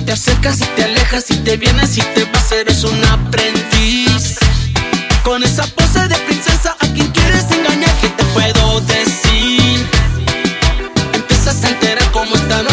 te acercas y te alejas y te vienes y te vas, eres un aprendiz. Con esa pose de princesa, ¿a quién quieres engañar? ¿Qué te puedo decir? Empiezas a enterar cómo están